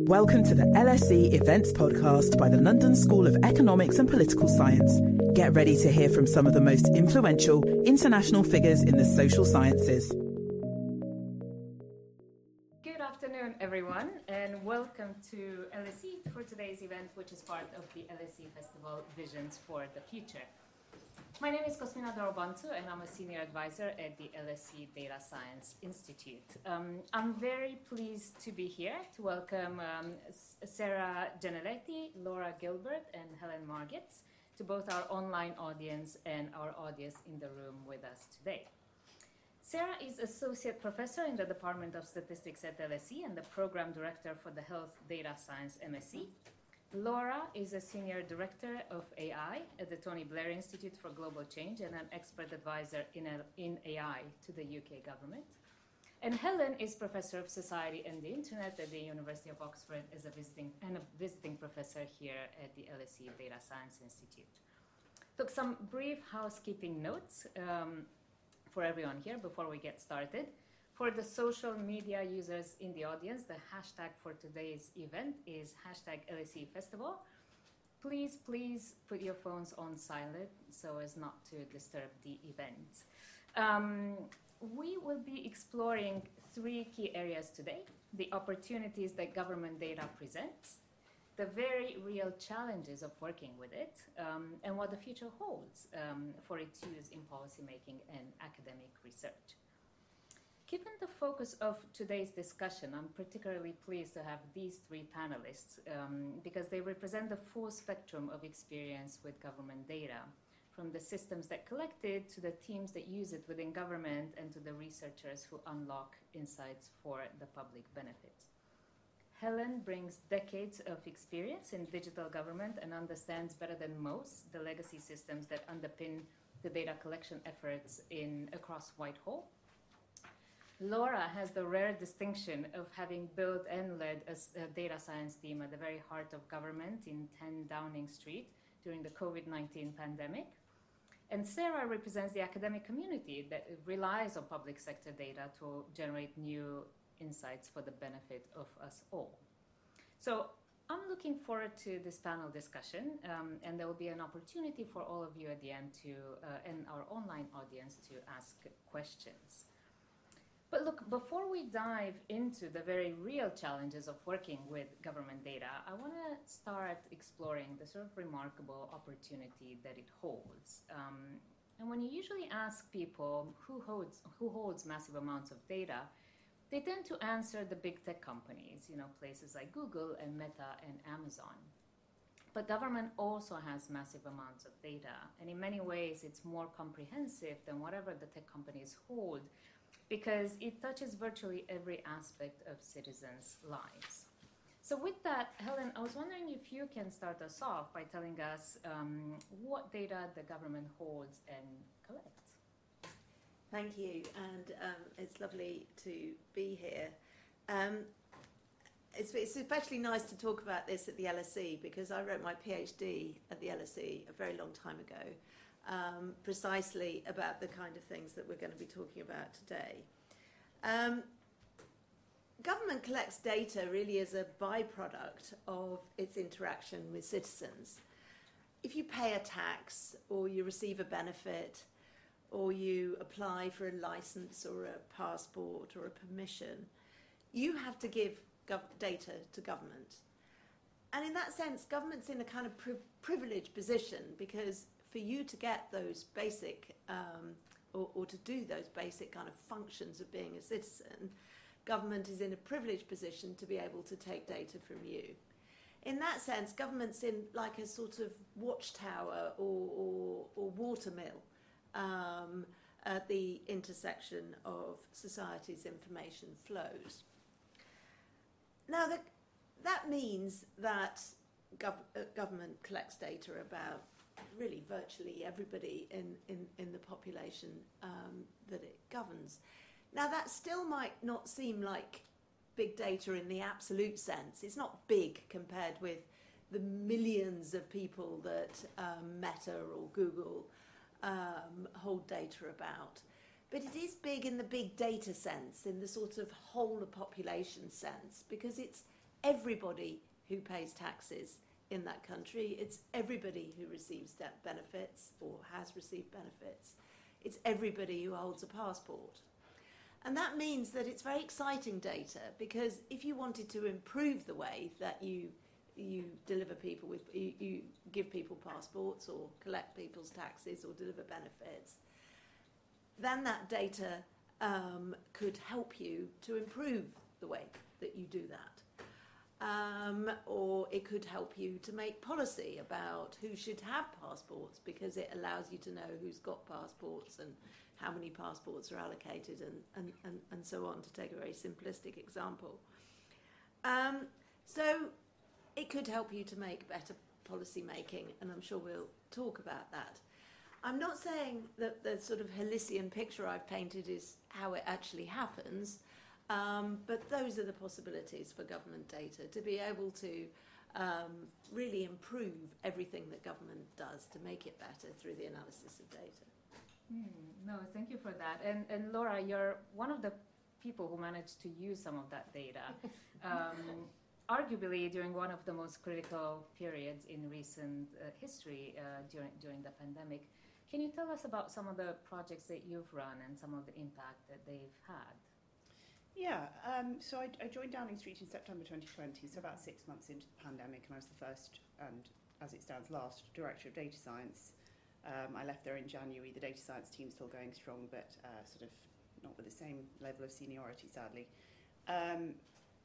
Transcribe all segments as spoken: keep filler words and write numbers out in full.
Welcome to the L S E Events Podcast by the London School of Economics and Political Science. Get ready to hear from some of the most influential international figures in the social sciences. Good afternoon, everyone, and welcome to L S E for today's event, which is part of the L S E Festival Visions for the Future. My name is Cosmina Dorobantu, and I'm a senior advisor at the L S E Data Science Institute. Um, I'm very pleased to be here to welcome um, Sarah Geneletti, Laura Gilbert, and Helen Margetts to both our online audience and our audience in the room with us today. Sarah is Associate Professor in the Department of Statistics at L S E and the Program Director for the Health Data Science M S C. Laura is a Senior Director of A I at the Tony Blair Institute for Global Change and an expert advisor in, in A I to the U K government. And Helen is Professor of Society and the Internet at the University of Oxford as a visiting, and a visiting professor here at the L S E Data Science Institute. Look, some brief housekeeping notes um, for everyone here before we get started. For the social media users in the audience, the hashtag for today's event is hashtag L S E Festival. Please, please put your phones on silent so as not to disturb the event. Um, we will be exploring three key areas today: the opportunities that government data presents, the very real challenges of working with it, um, and what the future holds um, for its use in policymaking and academic research. Given the focus of today's discussion, I'm particularly pleased to have these three panelists um, because they represent the full spectrum of experience with government data, from the systems that collect it to the teams that use it within government and to the researchers who unlock insights for the public benefit. Helen brings decades of experience in digital government and understands better than most the legacy systems that underpin the data collection efforts in across Whitehall. Laura has the rare distinction of having built and led a, a data science team at the very heart of government in ten Downing Street during the COVID nineteen pandemic. And Sarah represents the academic community that relies on public sector data to generate new insights for the benefit of us all. So I'm looking forward to this panel discussion, um, and there will be an opportunity for all of you at the end to, uh, and our online audience to ask questions. But look, before we dive into the very real challenges of working with government data, I want to start exploring the sort of remarkable opportunity that it holds. Um, and when you usually ask people who holds, who holds massive amounts of data, they tend to answer the big tech companies, you know, places like Google and Meta and Amazon. But government also has massive amounts of data, and in many ways it's more comprehensive than whatever the tech companies hold, because it touches virtually every aspect of citizens' lives. So with that, Helen, I was wondering if you can start us off by telling us um, what data the government holds and collects. Thank you, and um, it's lovely to be here. Um, it's, it's especially nice to talk about this at the L S E because I wrote my PhD at the L S E a very long time ago. Um, precisely about the kind of things that we're going to be talking about today. Um, government collects data really as a byproduct of its interaction with citizens. If you pay a tax or you receive a benefit or you apply for a license or a passport or a permission, you have to give gov- data to government. And in that sense, government's in a kind of pri- privileged position because for you to get those basic, um, or, or to do those basic kind of functions of being a citizen, government is in a privileged position to be able to take data from you. In that sense, government's in like a sort of watchtower or, or, or watermill um, at the intersection of society's information flows. Now, the, that means that gov- uh, government collects data about really virtually everybody in, in, in the population um, that it governs. Now, that still might not seem like big data in the absolute sense. It's not big compared with the millions of people that um, Meta or Google um, hold data about. But it is big in the big data sense, in the sort of whole of population sense, because it's everybody who pays taxes in that country. It's everybody who receives debt benefits or has received benefits. It's everybody who holds a passport. And that means that it's very exciting data, because if you wanted to improve the way that you you deliver people with, you, you give people passports or collect people's taxes or deliver benefits, then that data um, could help you to improve the way that you do that. Um, or it could help you to make policy about who should have passports, because it allows you to know who's got passports and how many passports are allocated, and, and, and, and so on, to take a very simplistic example. Um, so it could help you to make better policy making, and I'm sure we'll talk about that. I'm not saying that the sort of Halcyone picture I've painted is how it actually happens, um, but those are the possibilities for government data, to be able to um, really improve everything that government does to make it better through the analysis of data. Mm, no, thank you for that. And, and Laura, you're one of the people who managed to use some of that data. Um, arguably during one of the most critical periods in recent uh, history uh, during, during the pandemic. Can you tell us about some of the projects that you've run and some of the impact that they've had? Yeah, um, so I, I joined Downing Street in September twenty twenty, so about six months into the pandemic, and I was the first and, as it stands, last Director of Data Science. Um, I left there in January. The data science team's still going strong, but uh, sort of not with the same level of seniority, sadly. Um,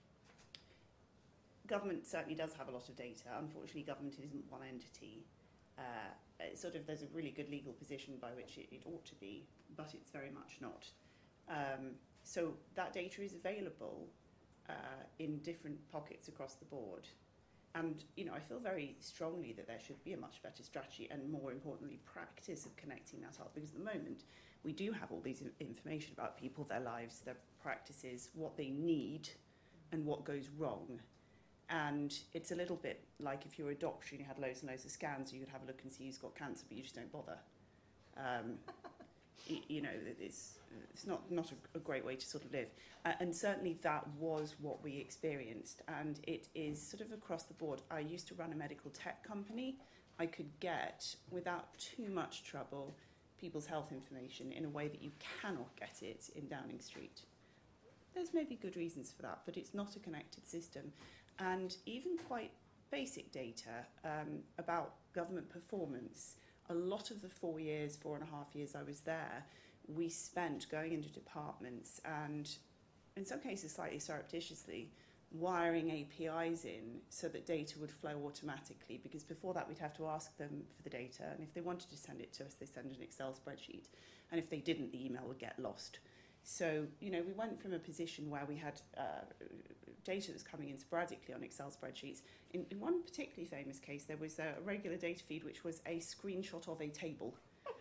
government certainly does have a lot of data. Unfortunately, government isn't one entity. Uh, it's sort of, there's a really good legal position by which it, it ought to be, but it's very much not. Um, so that data is available uh, in different pockets across the board. And, you know, I feel very strongly that there should be a much better strategy and, more importantly, practice of connecting that up. Because at the moment, we do have all these information about people, their lives, their practices, what they need and what goes wrong. And it's a little bit like if you're a doctor and you had loads and loads of scans, you could have a look and see who's got cancer, but you just don't bother. Um, you, you know, it's, it's not, not a, a great way to sort of live. Uh, and certainly that was what we experienced. And it is sort of across the board. I used to run a medical tech company. I could get, without too much trouble, people's health information in a way that you cannot get it in Downing Street. There's maybe good reasons for that, but it's not a connected system. And even quite basic data um, about government performance, a lot of the four years, four and a half years I was there, we spent going into departments and, in some cases slightly surreptitiously, wiring A P Is in so that data would flow automatically, because before that we'd have to ask them for the data, and if they wanted to send it to us, they send an Excel spreadsheet, and if they didn't, the email would get lost. So, you know, we went from a position where we had uh, data that was coming in sporadically on Excel spreadsheets. In, in one particularly famous case, there was a regular data feed which was a screenshot of a table.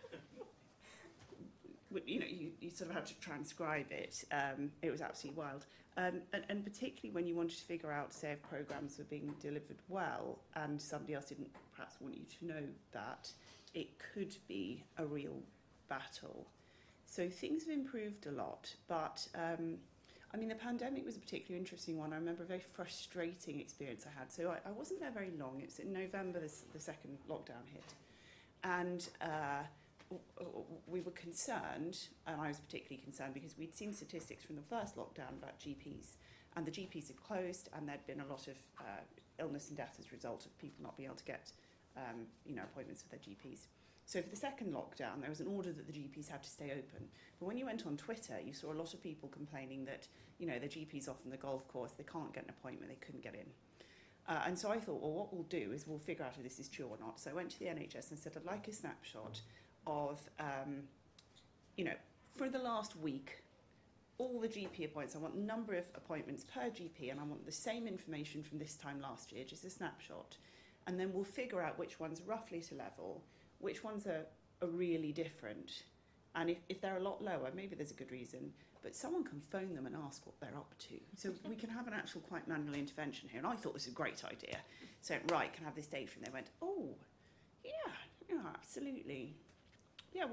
You know, you, you sort of had to transcribe it. Um, it was absolutely wild. Um, and, and particularly when you wanted to figure out, say, if programs were being delivered well and somebody else didn't perhaps want you to know that, it could be a real battle. So things have improved a lot, but um, I mean, the pandemic was a particularly interesting one. I remember a very frustrating experience I had. So I, I wasn't there very long. It was in November this, the second lockdown hit. And uh, we were concerned, and I was particularly concerned because we'd seen statistics from the first lockdown about G Ps, and the G Ps had closed, and there'd been a lot of uh, illness and death as a result of people not being able to get um, you know, appointments with their G Ps. So for the second lockdown, there was an order that the G Ps had to stay open. But when you went on Twitter, you saw a lot of people complaining that, you know, the G P's off on the golf course, they can't get an appointment, they couldn't get in. Uh, and so I thought, well, what we'll do is we'll figure out if this is true or not. So I went to the N H S and said, I'd like a snapshot of, um, you know, for the last week, all the G P appointments. I want the number of appointments per G P, and I want the same information from this time last year, just a snapshot. And then we'll figure out which one's roughly to level, which ones are, are really different. And if, if they're a lot lower, maybe there's a good reason, but someone can phone them and ask what they're up to. So we can have an actual quite manual intervention here. And I thought this was a great idea. So, right, can I have this data? And they went, oh, yeah, yeah, absolutely. Yeah, well,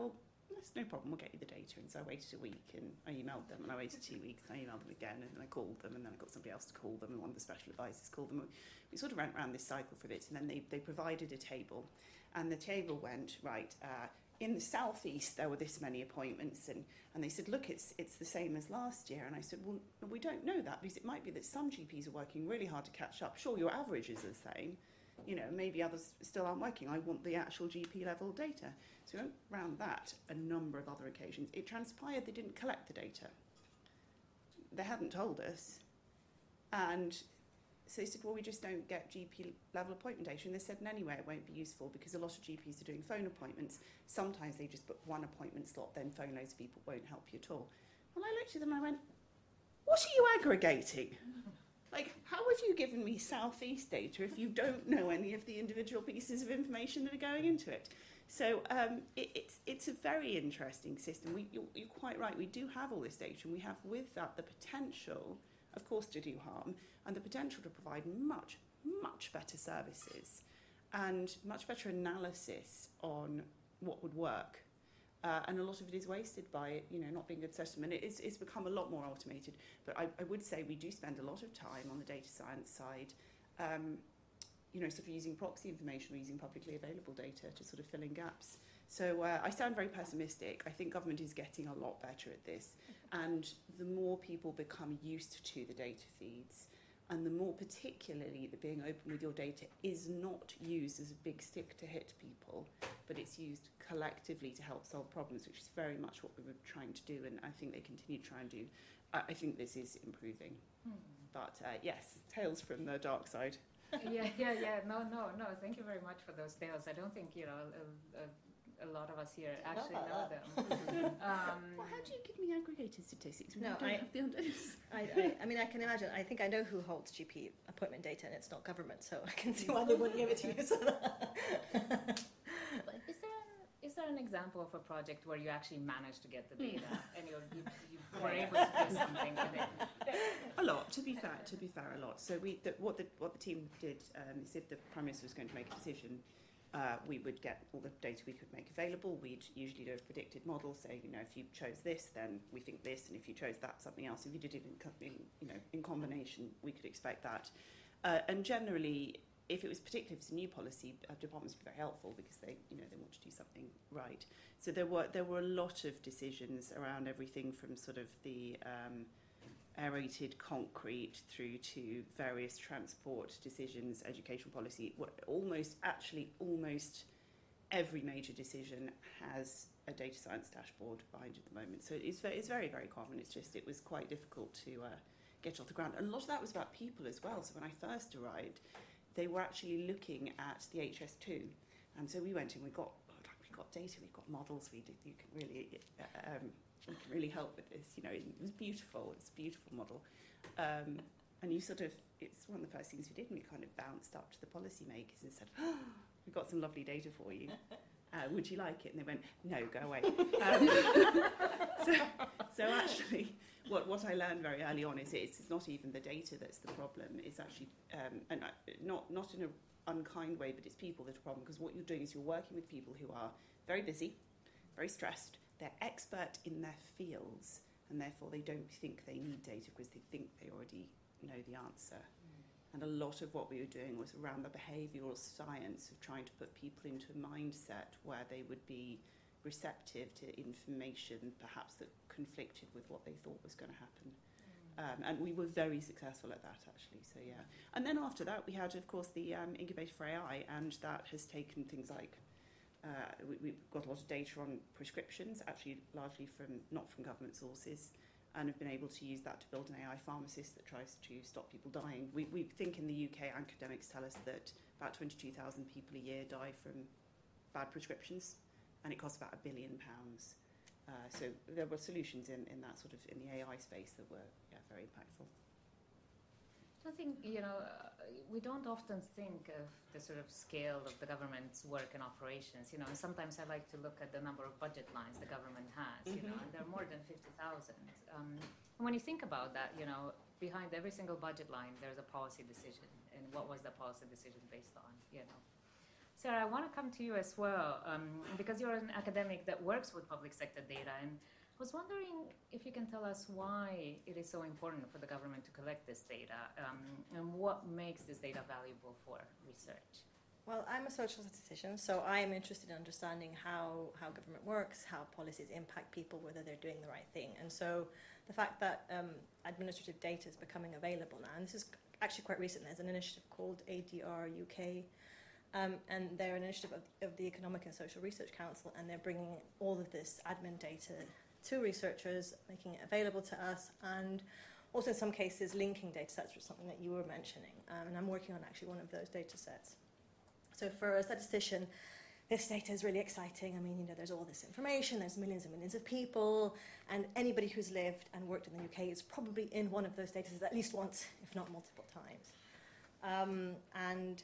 That's no problem, we'll get you the data. And so I waited a week and I emailed them, and I waited two weeks and I emailed them again, and then I called them, and then I got somebody else to call them, and one of the special advisors called them. We sort of went around this cycle for a bit, and then they, they provided a table, and the table went, right, uh, in the southeast there were this many appointments, and, and they said, look, it's it's the same as last year. And I said, well, we don't know that, because it might be that some G Ps are working really hard to catch up. Sure, your average is the same, you know, maybe others still aren't working. I want the actual G P level data. So we went round that a number of other occasions. It transpired they didn't collect the data. They hadn't told us. And so they said, well, we just don't get G P level appointment data. And they said, and anyway, it won't be useful because a lot of G Ps are doing phone appointments. Sometimes they just book one appointment slot, then phone loads of people, won't help you at all. And I looked at them and I went, what are you aggregating? Like, how have you given me southeast data if you don't know any of the individual pieces of information that are going into it? So um, it, it's, it's a very interesting system. We, you're, you're quite right, we do have all this data, and we have with that the potential, of course, to do harm, and the potential to provide much, much better services and much better analysis on what would work. Uh, and a lot of it is wasted by, you know, not being good system. And it is, it's become a lot more automated. But I, I would say we do spend a lot of time on the data science side, um, you know, sort of using proxy information or using publicly available data to sort of fill in gaps. So uh, I sound very pessimistic. I think government is getting a lot better at this. And the more people become used to the data feeds, and the more particularly that being open with your data is not used as a big stick to hit people, but it's used collectively to help solve problems, which is very much what we were trying to do, and I think they continue to try and do. I, I think this is improving. Hmm. But uh, yes, tales from the dark side. yeah, yeah, yeah. No, no, no. Thank you very much for those tales. I don't think, you know, a, a, a lot of us here actually know them. um, well, how do you give me aggregated statistics? No, don't I, have the I, I, I mean, I can imagine. I think I know who holds G P appointment data, and it's not government, so I can see why they wouldn't give it to you. So but is there an, is there an example of a project where you actually managed to get the data and you're, you you were able to do something with it? A lot, to be fair. To be fair, a lot. So we, the, what the what the team did um, is, if the Prime Minister was going to make a decision, Uh, we would get all the data we could make available. We'd usually do a predicted model, say, you know, if you chose this, then we think this, and if you chose that, something else. If you did it in, co- in you know, in combination, we could expect that. Uh, and generally, if it was particularly if it's a new policy, uh, departments would be very helpful because they, you know, they want to do something right. So there were there were a lot of decisions around everything from sort of the um, aerated concrete through to various transport decisions, education policy. What, almost, actually, almost every major decision has a data science dashboard behind it at the moment. So it's very, it's very, very common. It's just, it was quite difficult to uh, get off the ground. And a lot of that was about people as well. So when I first arrived, they were actually looking at the H S two. And so we went in, we got, we got data, we got models, we did, you can really, uh, um, we can really help with this. You know, it was beautiful. It's a beautiful model. Um, and you sort of, it's one of the first things we did, and we kind of bounced up to the policymakers and said, oh, we've got some lovely data for you. Uh, would you like it? And they went, no, go away. Um, so, so actually, what, what I learned very early on is it's not even the data that's the problem. It's actually, um, and I, not, not in an unkind way, but it's people that are the problem, because what you're doing is you're working with people who are very busy, very stressed. They're expert in their fields, and therefore they don't think they need data because they think they already know the answer. Mm. And a lot of what we were doing was around the behavioural science of trying to put people into a mindset where they would be receptive to information perhaps that conflicted with what they thought was going to happen. Mm. Um, and we were very successful at that, actually. So, yeah. And then after that, we had, of course, the um, Incubator for A I, and that has taken things like Uh, we, we've got a lot of data on prescriptions, actually largely from not from government sources, and have been able to use that to build an A I pharmacist that tries to stop people dying. We, we think in the U K, academics tell us that about twenty-two thousand people a year die from bad prescriptions, and it costs about a billion pounds. Uh, so there were solutions in, in that sort of, in the A I space that were yeah, very impactful. I think, you know, uh, we don't often think of the sort of scale of the government's work and operations, you know, and sometimes I like to look at the number of budget lines the government has, you mm-hmm. know, and there are more than fifty thousand. Um, and when you think about that, you know, behind every single budget line, there's a policy decision. And what was the policy decision based on, you know? Sarah, I want to come to you as well, um, because you're an academic that works with public sector data, and I was wondering if you can tell us why it is so important for the government to collect this data, um, and what makes this data valuable for research. Well, I'm a social statistician, so I am interested in understanding how, how government works, how policies impact people, whether they're doing the right thing. And so the fact that um, administrative data is becoming available now, and this is actually quite recent, there's an initiative called A D R U K, um, and they're an initiative of, of the Economic and Social Research Council, and they're bringing all of this admin data to researchers, making it available to us, and also in some cases linking data sets, which is something that you were mentioning. Um, and I'm working on actually one of those data sets. So for a statistician, this data is really exciting. I mean, you know, there's all this information, there's millions and millions of people, and anybody who's lived and worked in the U K is probably in one of those data sets at least once, if not multiple times. Um, and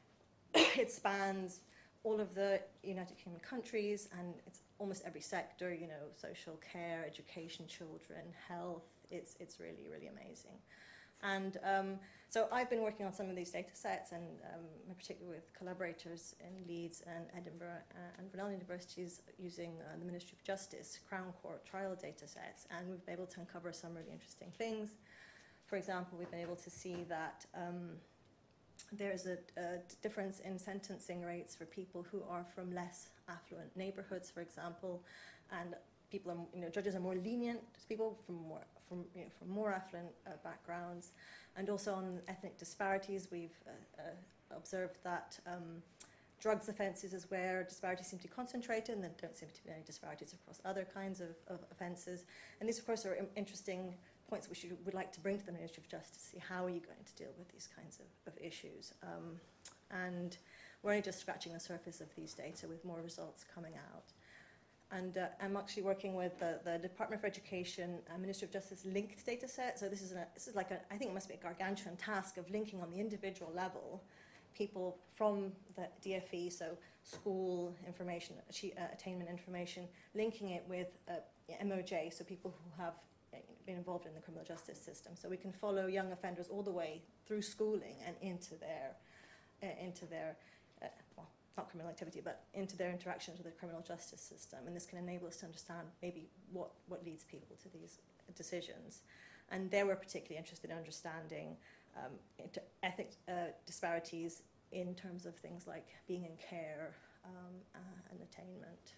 it spans all of the United Kingdom countries, and it's almost every sector, you know, social care, education, children, health. It's, it's really, really amazing. And um, so I've been working on some of these data sets, and um, in particular with collaborators in Leeds and Edinburgh uh, and Brunel universities using uh, the Ministry of Justice Crown Court trial data sets, and we've been able to uncover some really interesting things. For example, we've been able to see that um, there's a, a difference in sentencing rates for people who are from less affluent neighbourhoods, for example, and people are, you know, judges are more lenient to people from more from you know, from more affluent uh, backgrounds, and also on ethnic disparities, we've uh, uh, observed that um, drugs offences is where disparities seem to be concentrated, and there don't seem to be any disparities across other kinds of, of offences. And these, of course, are im- interesting points which you would like to bring to the Ministry of Justice to see how are you going to deal with these kinds of, of issues. Um, and we're only just scratching the surface of these data, with more results coming out. And uh, I'm actually working with the, the Department for Education and Ministry of Justice linked data set. So this is, a, this is like, a, I think it must be a gargantuan task of linking on the individual level people from the D F E, so school information, uh, attainment information, linking it with uh, M O J, so people who have been involved in the criminal justice system. So we can follow young offenders all the way through schooling and into their, uh, into their uh, well, not criminal activity, but into their interactions with the criminal justice system. And this can enable us to understand maybe what, what leads people to these decisions. And they were particularly interested in understanding um, ethnic uh, disparities in terms of things like being in care um, uh, and attainment.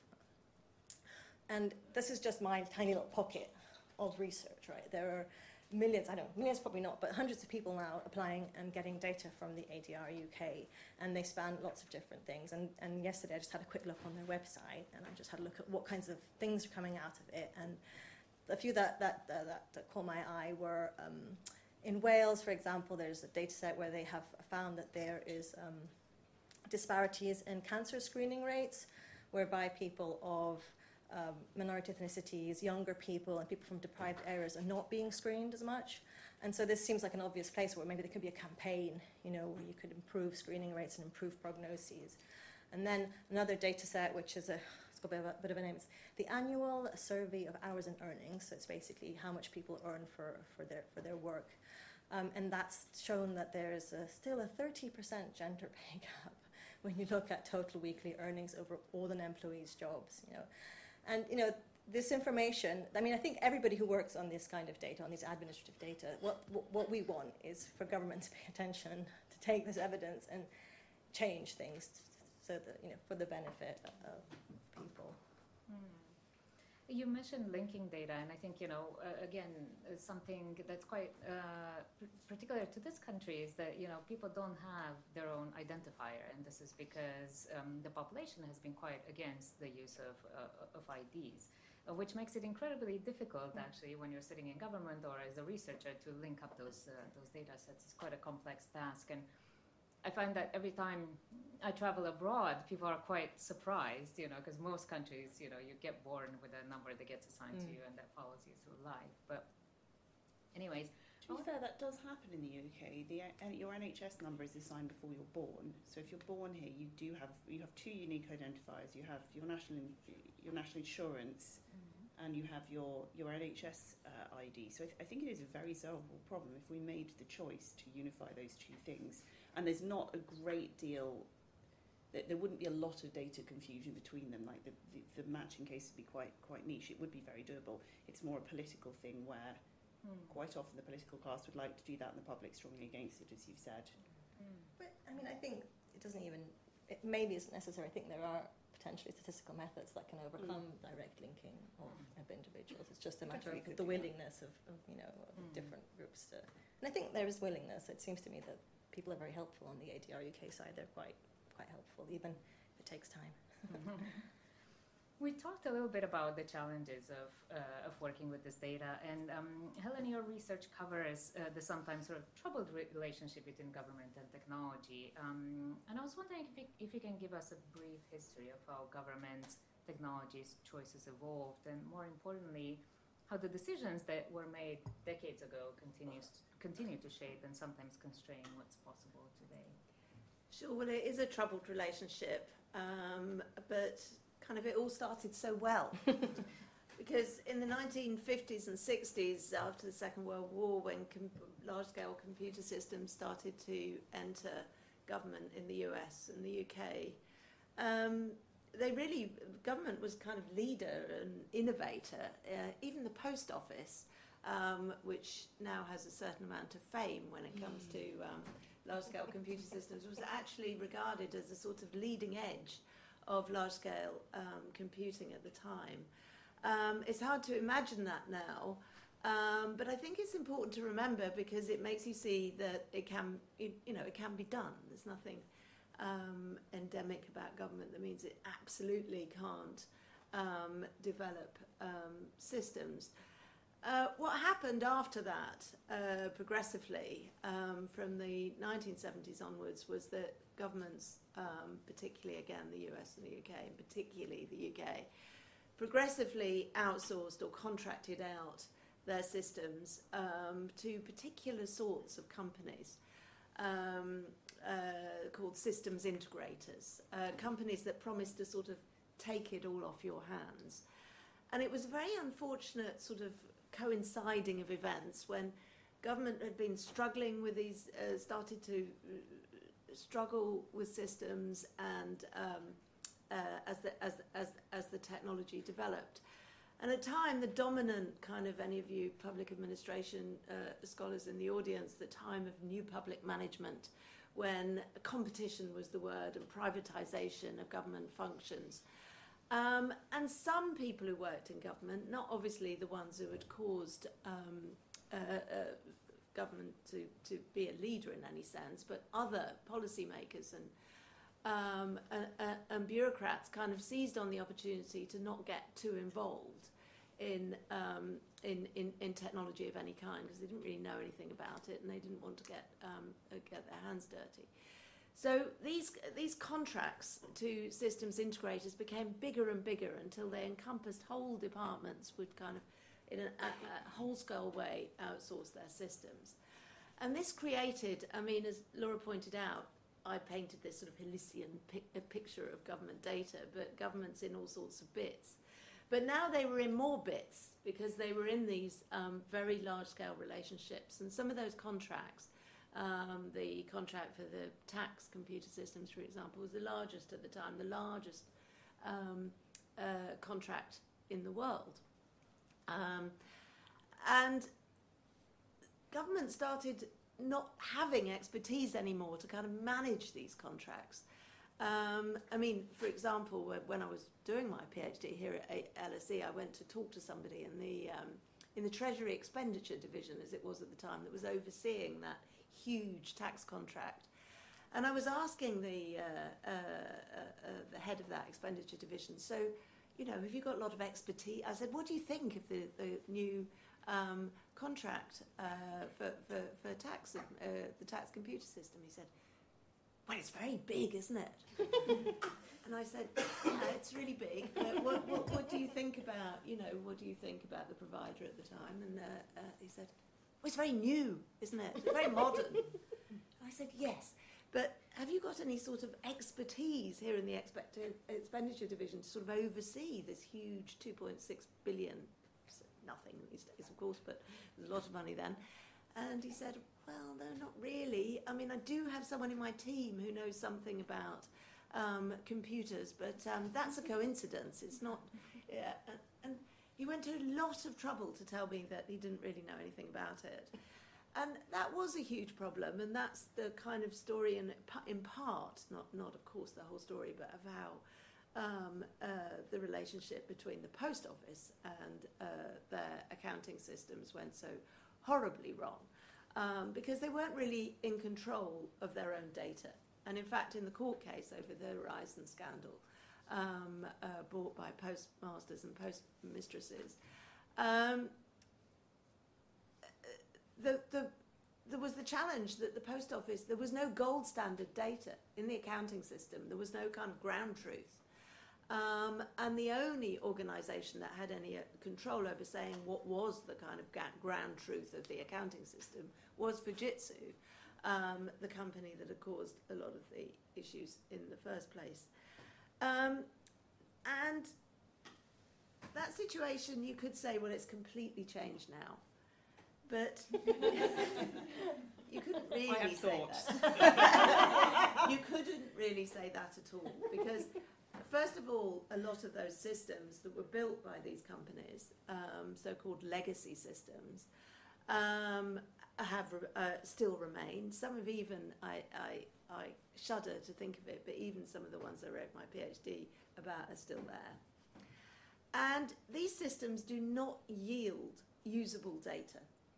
And this is just my tiny little pocket of research, right? There are millions, I don't know, millions probably not, but hundreds of people now applying and getting data from the A D R U K, and they span lots of different things. And, and yesterday I just had a quick look on their website, and I just had a look at what kinds of things are coming out of it. And a few that, that, uh, that, that caught my eye were, um, in Wales, for example, there's a data set where they have found that there is um, disparities in cancer screening rates, whereby people of Um, minority ethnicities, younger people, and people from deprived areas are not being screened as much. And so this seems like an obvious place where maybe there could be a campaign, you know, where you could improve screening rates and improve prognoses. And then another data set, which is a, it's got a bit of a, bit of a name, it's the Annual Survey of Hours and Earnings. So it's basically how much people earn for, for, their, for their work. Um, and that's shown that there's a, still a thirty percent gender pay gap when you look at total weekly earnings over all an employee's jobs, you know. And, you know, this information, I mean, I think everybody who works on this kind of data, on these administrative data, what, what, what we want is for government to pay attention, to take this evidence and change things so that, you know, for the benefit of people. Mm. You mentioned linking data, and I think, you know, uh, again, uh, something that's quite uh, pr- particular to this country is that, you know, people don't have their own identifier, and this is because um, the population has been quite against the use of, uh, of I Ds, uh, which makes it incredibly difficult, actually, when you're sitting in government or as a researcher to link up those, uh, those data sets. It's quite a complex task, and I find that every time I travel abroad, people are quite surprised, you know, because most countries, you know, you get born with a number that gets assigned mm. to you and that follows you through life. But anyways. To be fair, that does happen in the U K. The, uh, your N H S number is assigned before you're born. So if you're born here, you do have you have two unique identifiers. You have your national your national insurance, mm-hmm. and you have your, your N H S uh, I D. So I, th- I think it is a very solvable problem if we made the choice to unify those two things. And there's not a great deal there, there wouldn't be a lot of data confusion between them. Like the, the, the matching case would be quite quite niche. It would be very doable. It's more a political thing where mm. quite often the political class would like to do that and the public strongly against it, as you've said. Mm. But I mean, I think it doesn't even, it maybe isn't necessary. I think there are potentially statistical methods that can overcome mm. direct linking of, of individuals. It's just a matter of the willingness of, of you know of mm. different groups to. And I think there is willingness. It seems to me that people are very helpful on the A D R U K side. They're quite quite helpful, even if it takes time. We talked a little bit about the challenges of uh, of working with this data, and um, Helen, your research covers uh, the sometimes sort of troubled re- relationship between government and technology. Um, and I was wondering if you, if you can give us a brief history of how government technologies choices evolved, and more importantly, how the decisions that were made decades ago continues continue to shape and sometimes constrain what's possible today. Sure. Well, it is a troubled relationship, um, but kind of it all started so well. Because in the nineteen fifties and sixties, after the Second World War, when com- large-scale computer systems started to enter government in the U S and the U K, um, they really, government was kind of leader and innovator. Uh, even the post office, um, which now has a certain amount of fame when it comes to um, large-scale computer systems, was actually regarded as a sort of leading edge of large-scale um, computing at the time. Um, it's hard to imagine that now, um, but I think it's important to remember because it makes you see that it can, it, you know, it can be done. There's nothing um, endemic about government that means it absolutely can't um, develop um, systems. Uh, what happened after that, uh, progressively, um, from the nineteen seventies onwards, was that governments, um, particularly again the U S and the U K, and particularly the U K, progressively outsourced or contracted out their systems um, to particular sorts of companies um, uh, called systems integrators, uh, companies that promised to sort of take it all off your hands. And it was a very unfortunate sort of coinciding of events when government had been struggling with these, uh, started to uh, struggle with systems, and um, uh, as the as as as the technology developed, and at the time the dominant kind of, any of you public administration uh, scholars in the audience, the time of new public management, when competition was the word and privatization of government functions. Um, and some people who worked in government, not obviously the ones who had caused um, uh, uh, government to, to be a leader in any sense, but other policymakers and, um, uh, uh, and bureaucrats kind of seized on the opportunity to not get too involved in, um, in, in, in technology of any kind, because they didn't really know anything about it and they didn't want to get, um, uh, get their hands dirty. So these these contracts to systems integrators became bigger and bigger until they encompassed whole departments, would kind of, in a, a, a whole-scale way, outsource their systems. And this created, I mean, as Laura pointed out, I painted this sort of Halcyone pic- picture of government data, but government's in all sorts of bits. But now they were in more bits because they were in these um, very large-scale relationships. And some of those contracts, Um, the contract for the tax computer systems, for example, was the largest at the time, the largest um, uh, contract in the world. Um, and government started not having expertise anymore to kind of manage these contracts. Um, I mean, for example, when I was doing my PhD here at L S E, I went to talk to somebody in the, um, in the Treasury Expenditure Division, as it was at the time, that was overseeing that huge tax contract, and I was asking the uh, uh, uh, uh, the head of that expenditure division, so, you know, have you got a lot of expertise? I said, what do you think of the, the new um, contract uh, for, for, for tax, uh, the tax computer system? He said, well, it's very big, isn't it? And I said, yeah, it's really big, but what, what, what do you think about, you know, what do you think about the provider at the time? And uh, uh, he said, well, it's very new, isn't it? It's very modern. I said, yes, but have you got any sort of expertise here in the expect- expenditure division to sort of oversee this huge two point six billion, nothing these days, of course, but there's a lot of money then. And he said, well, no, not really. I mean, I do have someone in my team who knows something about um, computers, but um, that's a coincidence. It's not. Yeah, and, and he went to a lot of trouble to tell me that he didn't really know anything about it. And that was a huge problem, and that's the kind of story, in, in part, not, not of course the whole story, but of how um, uh, the relationship between the post office and uh, their accounting systems went so horribly wrong, um, because they weren't really in control of their own data. And in fact, in the court case over the Horizon scandal, um, uh, brought by postmasters and postmistresses, um, The, the, there was the challenge that the post office, there was no gold standard data in the accounting system. There was no kind of ground truth. Um, and the only organisation that had any uh, control over saying what was the kind of ga- ground truth of the accounting system was Fujitsu, um, the company that had caused a lot of the issues in the first place. Um, and that situation, you could say, well, it's completely changed now. But you couldn't really say that. You couldn't really say that at all, because first of all, a lot of those systems that were built by these companies, um, so-called legacy systems, um, have uh, still remained. Some have even, I, I, I shudder to think of it, but even some of the ones I wrote my PhD about are still there. And these systems do not yield usable data.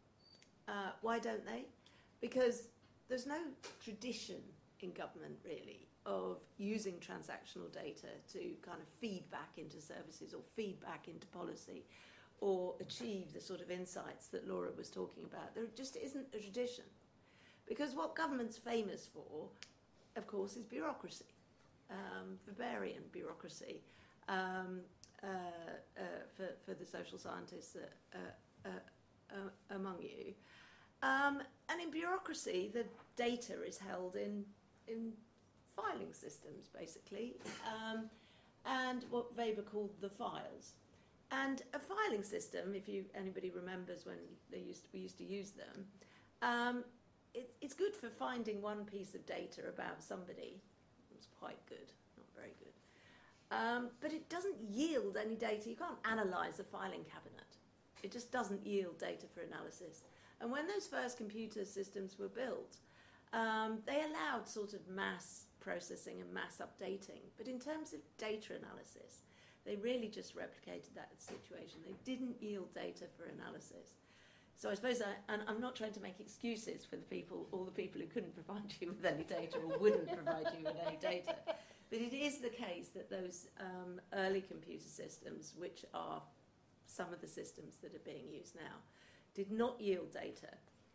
Uh, why don't they? Because there's no tradition in government, really, of using transactional data to kind of feed back into services or feed back into policy or achieve the sort of insights that Laura was talking about. There just isn't a tradition. Because what government's famous for, of course, is bureaucracy, um, Weberian bureaucracy, um, uh, uh, for, for the social scientists uh, uh, uh, among you. Um, and in bureaucracy, the data is held in, in filing systems, basically, um, and what Weber called the files. And a filing system, if you anybody remembers when they used to, we used to use them, um, it, it's good for finding one piece of data about somebody. It's quite good, not very good. Um, but it doesn't yield any data. You can't analyse a filing cabinet. It just doesn't yield data for analysis. And when those first computer systems were built, um, they allowed sort of mass processing and mass updating. But in terms of data analysis, they really just replicated that situation. They didn't yield data for analysis. So I suppose, I, and I'm not trying to make excuses for the people, all the people who couldn't provide you with any data or wouldn't provide you with any data. But it is the case that those um, early computer systems, which are some of the systems that are being used now, did not yield data,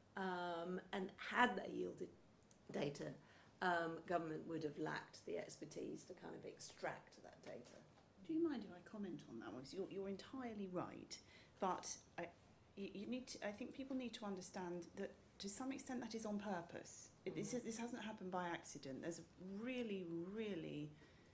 um, and had they yielded data, um, government would have lacked the expertise to kind of extract that data. Do you mind if I comment on that one? Because you're, you're entirely right, but I, you, you need to, I think people need to understand that to some extent that is on purpose. It, this, is, this hasn't happened by accident. There's really, really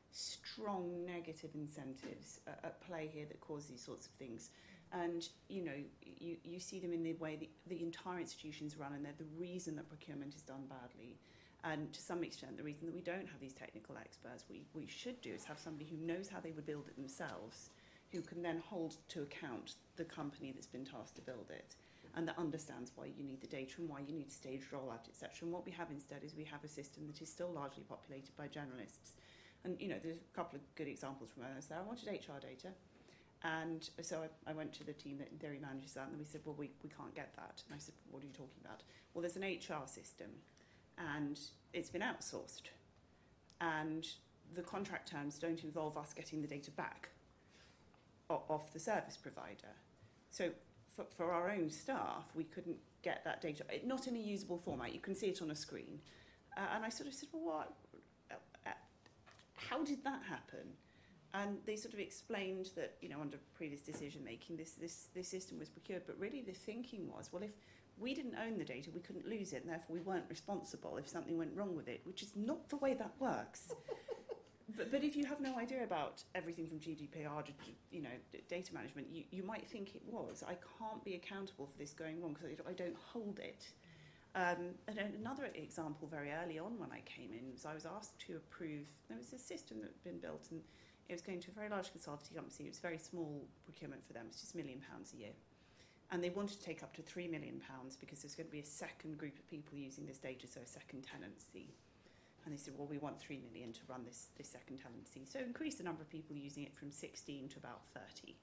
strong negative incentives uh, at play here that cause these sorts of things. And, you know, you, you see them in the way the, the entire institution's run, and they're the reason that procurement is done badly. And to some extent, the reason that we don't have these technical experts, we, we should do is have somebody who knows how they would build it themselves, who can then hold to account the company that's been tasked to build it, and that understands why you need the data and why you need staged rollout, et cetera. And what we have instead is we have a system that is still largely populated by generalists. And, you know, there's a couple of good examples from us there. I wanted H R data. And so I, I went to the team that in theory manages that, and we said, well, we, we can't get that. And I said, what are you talking about? Well, there's an H R system, and it's been outsourced. And the contract terms don't involve us getting the data back off the service provider. So for, for our own staff, we couldn't get that data, not in a usable format. You can see it on a screen. Uh, and I sort of said, well, what? Uh, uh, how did that happen? And they sort of explained that, you know, under previous decision making, this, this, this system was procured. But really the thinking was, well, if we didn't own the data, we couldn't lose it, and therefore we weren't responsible if something went wrong with it, which is not the way that works. but, but if you have no idea about everything from G D P R to, you know, data management, you, you might think it was. I can't be accountable for this going wrong because I don't hold it. Um, and then another example very early on when I came in was I was asked to approve, there was a system that had been built and it was going to a very large consultancy company. It was a very small procurement for them. It's just a million pounds a year. And they wanted to take up to three million pounds because there's going to be a second group of people using this data, so a second tenancy. And they said, well, we want three million to run this, this second tenancy. So increase the number of people using it from sixteen to about thirty.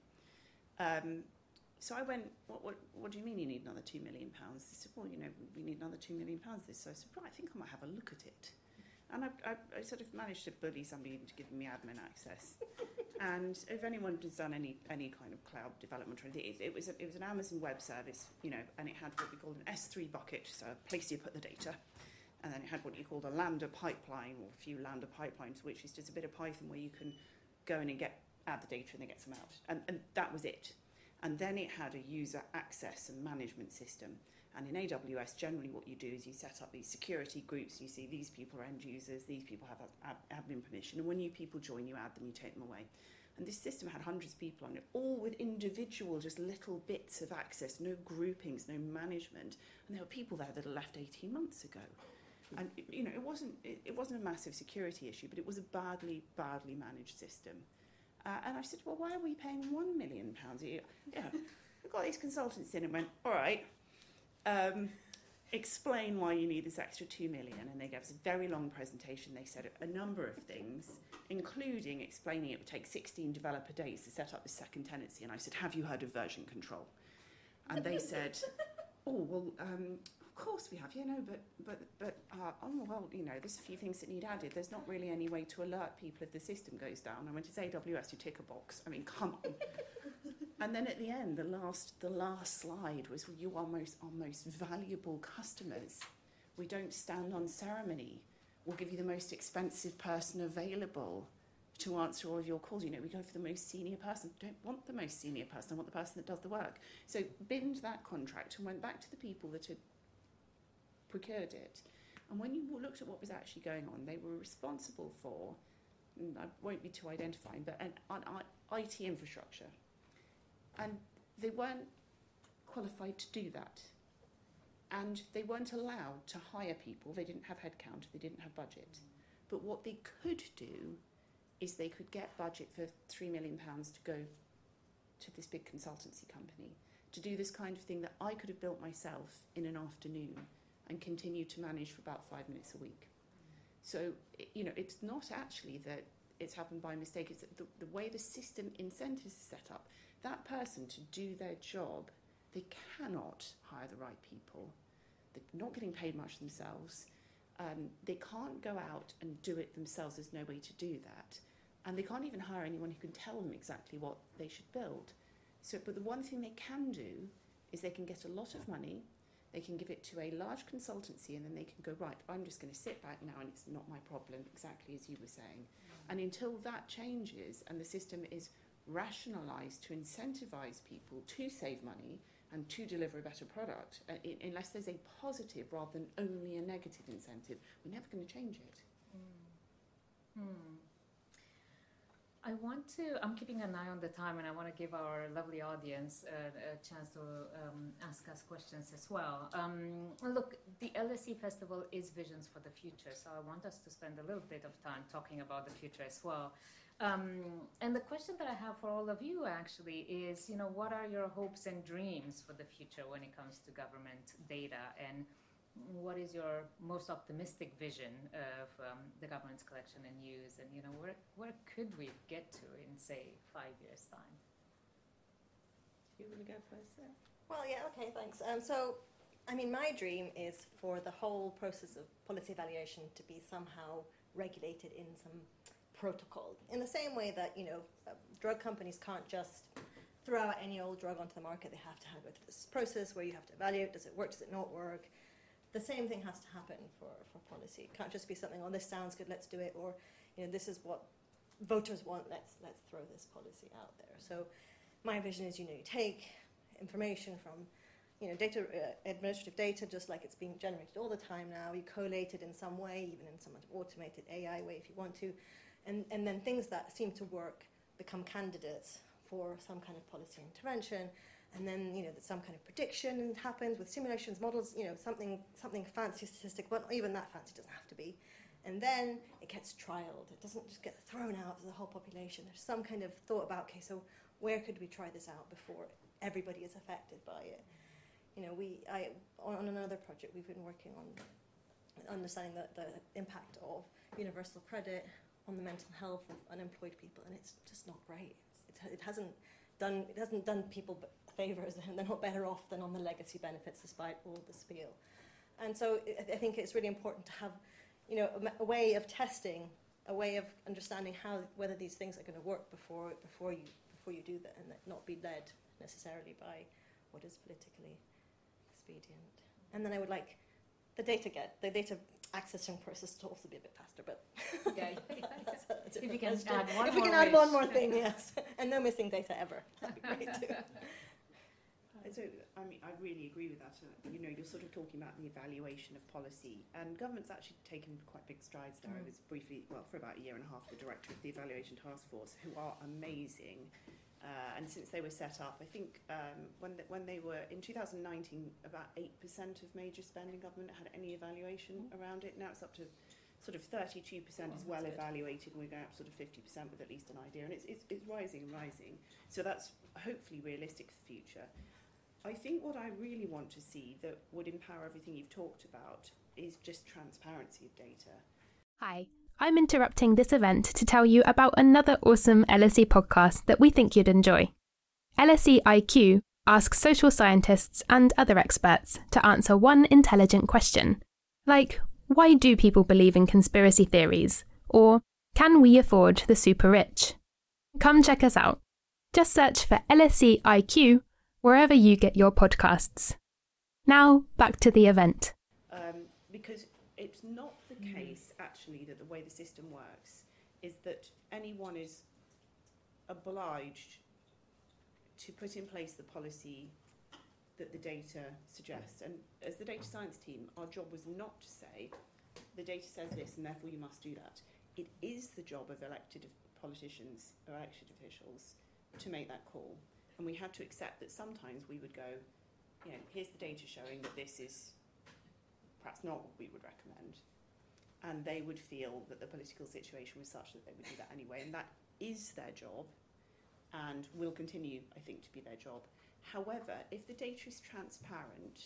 Um, so I went, what, what, what do you mean you need another two million pounds? They said, well, you know, we need another two million pounds this. So I said, right, I think I might have a look at it. And I, I, I sort of managed to bully somebody into giving me admin access. And if anyone has done any any kind of cloud development or anything, it, it was a, it was an Amazon Web Service, you know, and it had what we called an S three bucket, so a place you put the data, and then it had what you called a Lambda pipeline, or a few Lambda pipelines, which is just a bit of Python where you can go in and get add the data and then get some out, and, and that was it. And then it had a user access and management system. And in A W S, generally what you do is you set up these security groups. You see these people are end users, these people have ad admin permission. And when new people join, you add them, you take them away. And this system had hundreds of people on it, all with individual, just little bits of access, no groupings, no management. And there were people there that had left eighteen months ago. And, you know, it wasn't, it, it wasn't a massive security issue, but it was a badly, badly managed system. Uh, and I said, well, why are we paying one million pounds a year? Yeah, we got these consultants in and went, all right, Um, explain why you need this extra two million, and they gave us a very long presentation. They said a number of things, including explaining it would take sixteen developer days to set up the second tenancy. And I said, have you heard of version control? And they said, oh, well, um, of course we have, you know, but, but, but uh, oh, well, you know, there's a few things that need added. There's not really any way to alert people if the system goes down. I went, it's A W S, you tick a box. I mean, come on. And then at the end, the last, the last slide was, well, you are most, our most valuable customers. We don't stand on ceremony. We'll give you the most expensive person available to answer all of your calls. You know, we go for the most senior person. I don't want the most senior person. I want the person that does the work. So binned that contract and went back to the people that had procured it. And when you looked at what was actually going on, they were responsible for, and I won't be too identifying, but an, an I T infrastructure. And they weren't qualified to do that. And they weren't allowed to hire people. They didn't have headcount, they didn't have budget. But what they could do is they could get budget for three million pounds to go to this big consultancy company, to do this kind of thing that I could have built myself in an afternoon and continue to manage for about five minutes a week. So, you know, it's not actually that it's happened by mistake, it's that the, the way the system incentives are set up, that person to do their job, they cannot hire the right people. They're not getting paid much themselves. Um, they can't go out and do it themselves. There's no way to do that. And they can't even hire anyone who can tell them exactly what they should build. So, but the one thing they can do is they can get a lot of money, they can give it to a large consultancy, and then they can go, right, I'm just going to sit back now and it's not my problem, exactly as you were saying. Mm-hmm. And until that changes and the system is rationalised to incentivise people to save money and to deliver a better product, uh, I- unless there's a positive rather than only a negative incentive, we're never going to change it. Mm. Hmm. I want to, I'm keeping an eye on the time, and I want to give our lovely audience uh, a chance to um, ask us questions as well. Um, look, the L S E Festival is Visions for the Future, so I want us to spend a little bit of time talking about the future as well. Um, and the question that I have for all of you actually is, you know, what are your hopes and dreams for the future when it comes to government data, and what is your most optimistic vision of um, the government's collection and use, and, you know, where, where could we get to in, say, five years' time? Do you want to go first, Sarah? Well, yeah, okay, thanks. Um, so, I mean, my dream is for the whole process of policy evaluation to be somehow regulated in some protocol. In the same way that, you know, uh, drug companies can't just throw out any old drug onto the market. They have to have it through this process where you have to evaluate, does it work, does it not work? The same thing has to happen for, for policy. It can't just be something, oh, this sounds good, let's do it, or, you know, this is what voters want, let's let's throw this policy out there. So my vision is, you know, you take information from, you know, data, uh, administrative data, just like it's being generated all the time now, you collate it in some way, even in some automated A I way if you want to, and, and then things that seem to work become candidates for some kind of policy intervention. and then, you know, that some kind of prediction happens with simulations, models, you know, something something fancy statistic, well, even that fancy doesn't have to be. And then it gets trialed. It doesn't just get thrown out to the whole population. There's some kind of thought about, okay, so where could we try this out before everybody is affected by it? You know, we I on another project we've been working on understanding the, the impact of universal credit on the mental health of unemployed people, and it's just not great. It's, it, it hasn't done it hasn't done people favors, and they're not better off than on the legacy benefits, despite all the spiel. And so I, I think it's really important to have, you know, a, a way of testing, a way of understanding how whether these things are going to work before before you before you do that, and not be led necessarily by what is politically expedient. And then I would like the data get the data accessing process to also be a bit faster, but yeah, yeah, yeah. that's a If we different can question. add one If we more can add wish. one more thing, yes, and no missing data ever, that'd be great too. So, I mean, I really agree with that. Uh, you know, you're sort of talking about the evaluation of policy, and government's actually taken quite big strides there. Mm. I was briefly, well, for about a year and a half, the director of the Evaluation Task Force, who are amazing. Uh, and since they were set up, I think um, when the, when they were in two thousand nineteen, about eight percent of major spend in government had any evaluation mm. around it. Now it's up to sort of thirty-two percent Oh, is well that's good. evaluated, and we're going up to sort of fifty percent with at least an idea, and it's, it's it's rising and rising. So that's hopefully realistic for the future. I think what I really want to see that would empower everything you've talked about is just transparency of data. Hi, I'm interrupting this event to tell you about another awesome L S E podcast that we think you'd enjoy. L S E I Q asks social scientists and other experts to answer one intelligent question, like, why do people believe in conspiracy theories? Or, can we afford the super rich? Come check us out. Just search for L S E I Q wherever you get your podcasts. Now, back to the event. Um, because it's not the case, actually, that the way the system works is that anyone is obliged to put in place the policy that the data suggests. And as the data science team, our job was not to say, the data says this and therefore you must do that. It is the job of elected politicians or elected officials to make that call. And we had to accept that sometimes we would go, you know, here's the data showing that this is perhaps not what we would recommend. And they would feel that the political situation was such that they would do that anyway. And that is their job and will continue, I think, to be their job. However, if the data is transparent,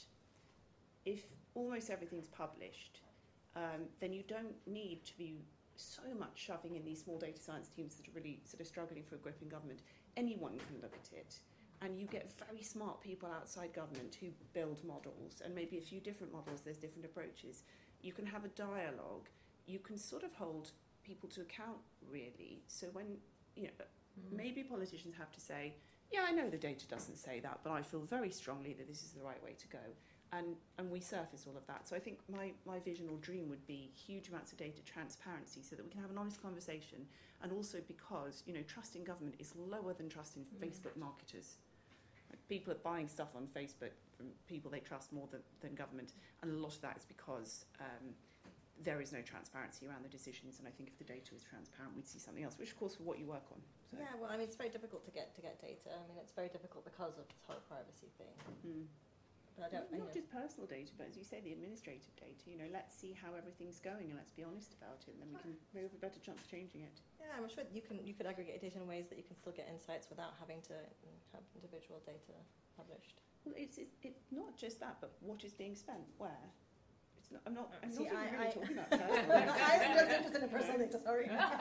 if almost everything's published, um, then you don't need to be so much shoving in these small data science teams that are really sort of struggling for a grip in government. Anyone can look at it, and you get very smart people outside government who build models, and maybe a few different models, there's different approaches. You can have a dialogue. You can sort of hold people to account, really. So when, you know, mm. maybe politicians have to say, yeah, I know the data doesn't say that, but I feel very strongly that this is the right way to go. And and we surface all of that. So I think my, my vision or dream would be huge amounts of data transparency so that we can have an honest conversation, and also because, you know, trust in government is lower than trust in mm. Facebook marketers. Like, people are buying stuff on Facebook from people they trust more than, than government, and a lot of that is because um, there is no transparency around the decisions, and I think if the data was transparent, we'd see something else, which of course is what you work on. So. Yeah, well, I mean, it's very difficult to get to get data. I mean, it's very difficult because of this whole privacy thing. Mm. But I don't, Not I just personal data, but as you say, the administrative data. You know, let's see how everything's going, and let's be honest about it, and then we can we have a better chance of changing it. Yeah, I'm sure you can you could aggregate data in ways that you can still get insights without having to have individual data published. Well, it's it's, it's not just that, but what is being spent where. It's not, I'm not. I'm See, not even I- really I- talking about personal data. I'm just interested in personal data. Sorry.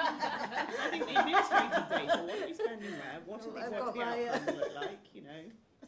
I think the administrative data. What are we spending where? What are the, I've what got do the my, uh, outcomes look like? You know.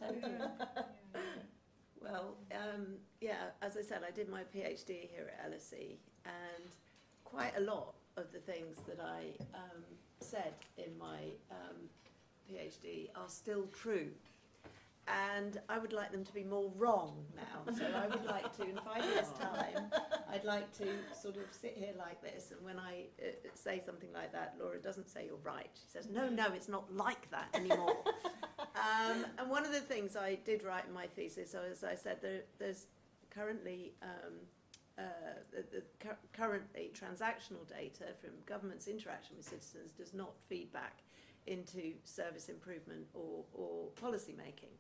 Well, um, yeah, as I said, I did my PhD here at L S E, and quite a lot of the things that I um, said in my um, PhD are still true. And I would like them to be more wrong now. So I would like to, in five years' time, I'd like to sort of sit here like this, and when I uh, say something like that, Laura doesn't say you're right. She says, no, no, it's not like that anymore. um, and one of the things I did write in my thesis, so as I said, there, there's currently um, uh, the, the cu- currently transactional data from government's interaction with citizens does not feed back into service improvement or, or policy making.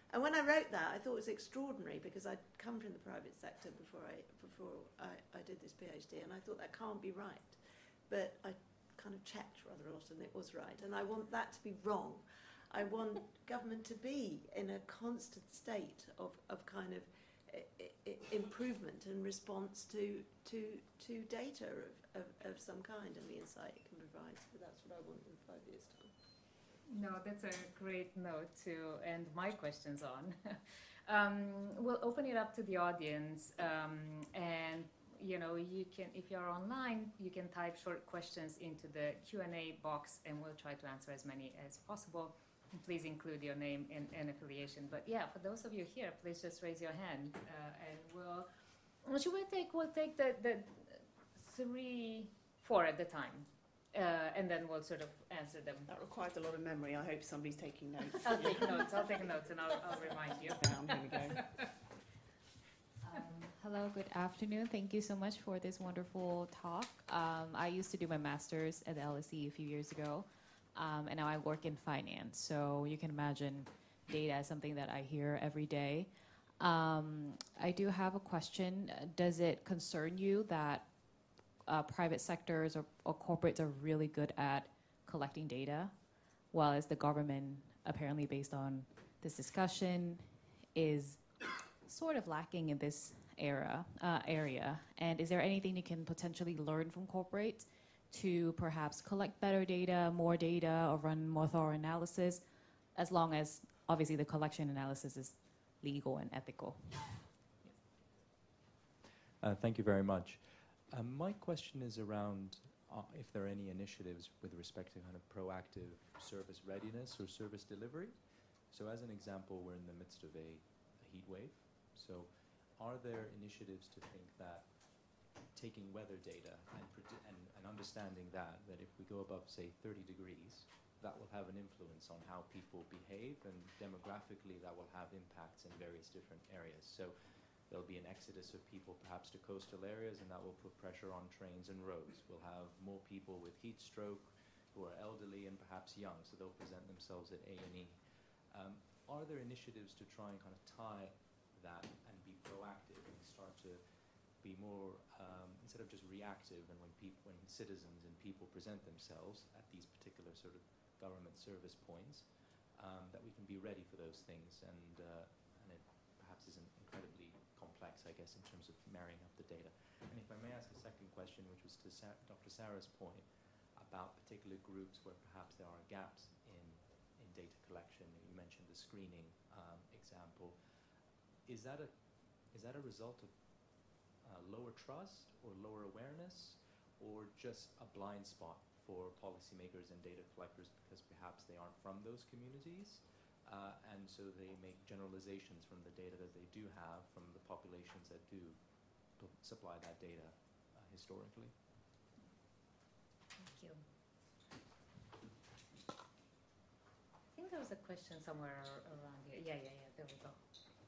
And when I wrote that, I thought it was extraordinary because I'd come from the private sector before I before I, I did this PhD, and I thought that can't be right. But I kind of checked rather a lot, and it was right. And I want that to be wrong. I want government to be in a constant state of, of kind of I, I, improvement and response to to to data of, of, of some kind and the insight it can provide. So that's what I want in five years' time. No, that's a great note to end my questions on. um, we'll open it up to the audience, um, and you know, you can, if you're online, you can type short questions into the Q and A box, and we'll try to answer as many as possible. And please include your name and, and affiliation. But yeah, for those of you here, please just raise your hand, uh, and we'll. Should we take? We'll take the the three, four at the time. Uh, and then we'll sort of answer them. That requires a lot of memory. I hope somebody's taking notes. I'll take notes. I'll take notes, and I'll, I'll remind you. Down, here we go. Um, hello, good afternoon. Thank you so much for this wonderful talk. Um, I used to do my master's at the L S E a few years ago, um, and now I work in finance. So you can imagine data as something that I hear every day. Um, I do have a question. Does it concern you that Uh, private sectors or, or corporates are really good at collecting data, while as the government, apparently based on this discussion, is sort of lacking in this era, uh, area? And is there anything you can potentially learn from corporates to perhaps collect better data, more data, or run more thorough analysis, as long as obviously the collection analysis is legal and ethical? Uh, thank you very much. Um, my question is around uh, if there are any initiatives with respect to kind of proactive service readiness or service delivery. So as an example, we're in the midst of a, a heat wave. So are there initiatives to think that taking weather data and, and, and understanding that, that if we go above, say, thirty degrees, that will have an influence on how people behave, and demographically that will have impacts in various different areas. So there'll be an exodus of people perhaps to coastal areas, and that will put pressure on trains and roads. We'll have more people with heat stroke who are elderly and perhaps young, so they'll present themselves at A and E. Um, are there initiatives to try and kind of tie that and be proactive and start to be more, um, instead of just reactive, and when people, when citizens and people present themselves at these particular sort of government service points, um, that we can be ready for those things, and, uh, and it perhaps isn't incredibly complex, I guess, in terms of marrying up the data. And if I may ask a second question, which was to Sa- Doctor Sarah's point about particular groups where perhaps there are gaps in, in data collection. You mentioned the screening um, example. Is that a is that a result of uh, lower trust or lower awareness, or just a blind spot for policymakers and data collectors because perhaps they aren't from those communities? Uh, and so they make generalizations from the data that they do have from the populations that do p- supply that data uh, historically. Thank you. I think there was a question somewhere around here. Yeah, yeah, yeah, there we go.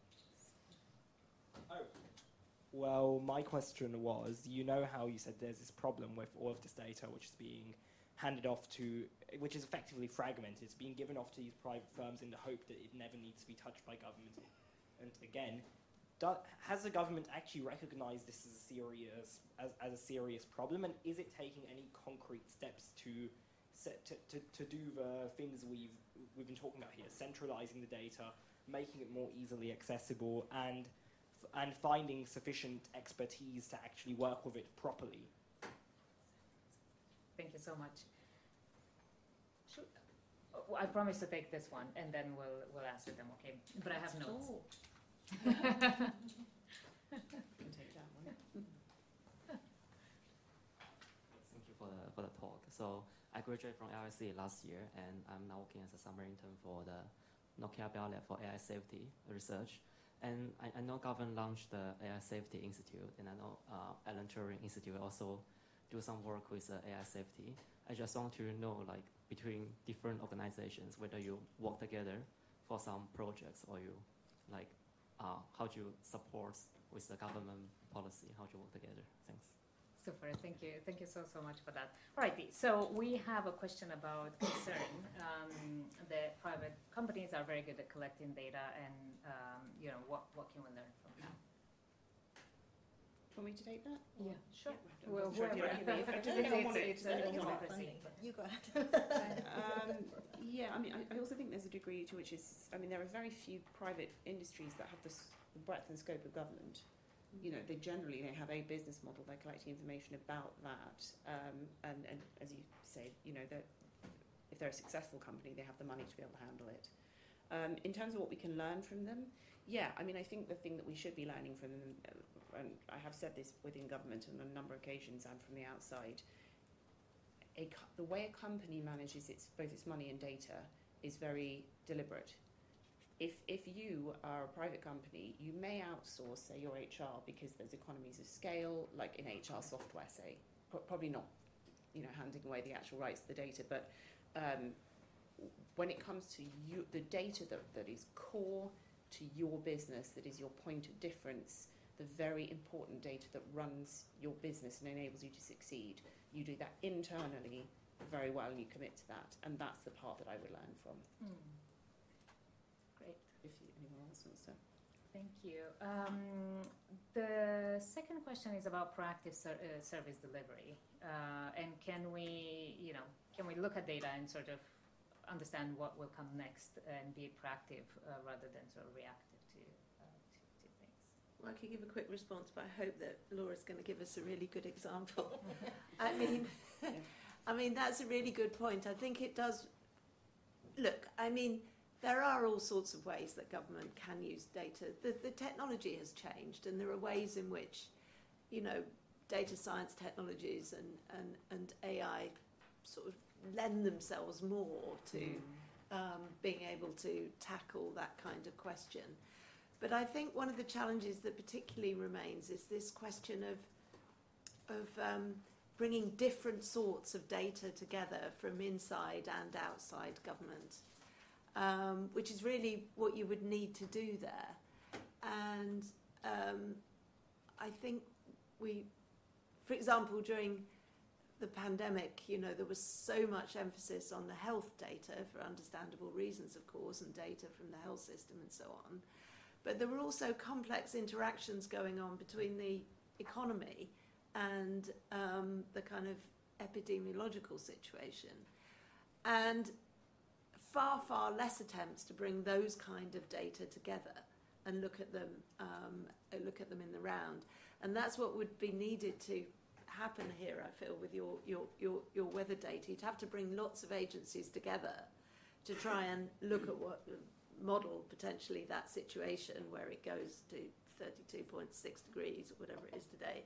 Oh. Well, my question was, you know how you said there's this problem with all of this data which is being handed off to, which is effectively fragmented. It's being given off to these private firms in the hope that it never needs to be touched by government. And again, do, has the government actually recognized this as a serious as, as a serious problem, and is it taking any concrete steps to set, to, to, to do the things we've we've been talking about here, centralizing the data, making it more easily accessible, and and finding sufficient expertise to actually work with it properly? Thank you so much. Should, oh, I promise to take this one, and then we'll we'll answer them. Okay, but I have notes. You can take that one. Thank you for the for the talk. So I graduated from L S E last year, and I'm now working as a summer intern for the Nokia Bell Lab for A I safety research. And I, I know government launched the A I Safety Institute, and I know uh, Alan Turing Institute also do some work with uh, A I safety. I just want to know, like, between different organizations, whether you work together for some projects, or you, like, uh, how do you support with the government policy, how do you work together? Thanks. So Super, thank you. Thank you so, so much for that. Alrighty, so we have a question about concern. Um, the private companies are very good at collecting data, and um, you know, what, what can we learn from that? Want me to take that? Yeah, sure. Yeah, Well, sure if you whoever. like me. If It's, anyone want it's, it, it's a anyone want it. democracy. You go ahead. um, yeah, I mean, I, I also think there's a degree to which is, I mean, there are very few private industries that have this, the breadth and scope of government. You know, they generally they have a business model. They're collecting information about that, um, and, and as you say, you know, that if they're a successful company, they have the money to be able to handle it. Um, in terms of what we can learn from them, yeah, I mean, I think the thing that we should be learning from them, uh, and I have said this within government on a number of occasions and from the outside, a co- the way a company manages its both its money and data is very deliberate. If if you are a private company, you may outsource, say, your H R because there's economies of scale, like in H R software, say, Pro- probably not, you know, handing away the actual rights to the data, but um, when it comes to you, the data that, that is core to your business, that is your point of difference, the very important data that runs your business and enables you to succeed, you do that internally very well and you commit to that, and that's the part that I would learn from. Mm. Great. If you, anyone else wants to. Thank you. Um, the second question is about proactive ser- uh, service delivery, uh, and can we, you know, can we look at data and sort of understand what will come next and be proactive uh, rather than sort of reactive to, uh, to, to things? Well, I could give a quick response, but I hope that Laura's going to give us a really good example. I mean, I mean that's a really good point. I think it does. Look, I mean, there are all sorts of ways that government can use data. The, the technology has changed, and there are ways in which, you know, data science technologies and, and, and A I sort of lend themselves more to mm. um, being able to tackle that kind of question. But I think one of the challenges that particularly remains is this question of, of um, bringing different sorts of data together from inside and outside government. Um, which is really what you would need to do there. And um, I think we, for example, during the pandemic, you know, there was so much emphasis on the health data for understandable reasons, of course, and data from the health system and so on. But there were also complex interactions going on between the economy and um, the kind of epidemiological situation. And far, far less attempts to bring those kind of data together and look at them, um, look at them in the round. And that's what would be needed to happen here, I feel, with your, your, your, your weather data. You'd have to bring lots of agencies together to try and look at what, model potentially that situation where it goes to thirty-two point six degrees or whatever it is today.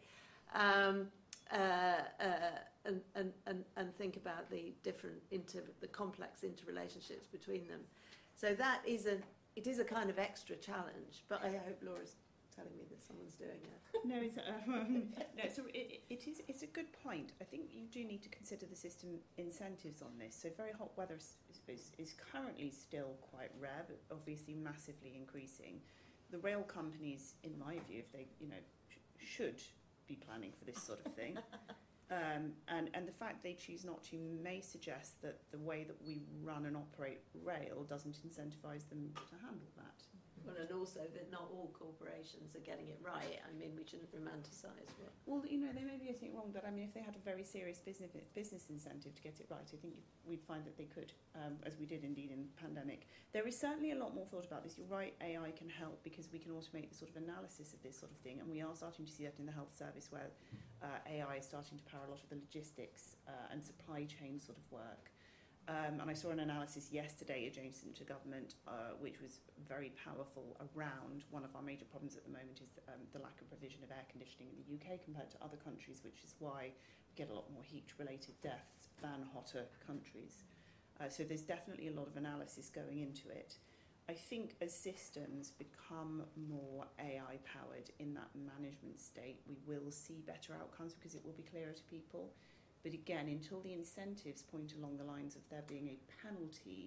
Um, Uh, uh, and, and, and, and think about the different inter, the complex interrelationships between them. So that is a, it is a kind of extra challenge, but I hope Laura's telling me that someone's doing it. No, it's, um, no, so it, it is, it's a good point. I think you do need to consider the system incentives on this. So very hot weather is, is, is currently still quite rare, but obviously massively increasing. The rail companies, in my view, if they, you know, sh- should be planning for this sort of thing. um, and, and the fact they choose not to may suggest that the way that we run and operate rail doesn't incentivise them to handle that. Well, and also that not all corporations are getting it right. I mean, we shouldn't romanticise what. Well, you know, they may be getting it wrong, but I mean, if they had a very serious business business incentive to get it right, I think we'd find that they could, um, as we did indeed in the pandemic. There is certainly a lot more thought about this. You're right, A I can help because we can automate the sort of analysis of this sort of thing, and we are starting to see that in the health service where uh, A I is starting to power a lot of the logistics uh, and supply chain sort of work. Um, and I saw an analysis yesterday adjacent to government, uh, which was very powerful around one of our major problems at the moment is um, the lack of provision of air conditioning in the U K compared to other countries, which is why we get a lot more heat-related deaths than hotter countries. Uh, so there's definitely a lot of analysis going into it. I think as systems become more A I-powered in that management state, we will see better outcomes because it will be clearer to people. But again, until the incentives point along the lines of there being a penalty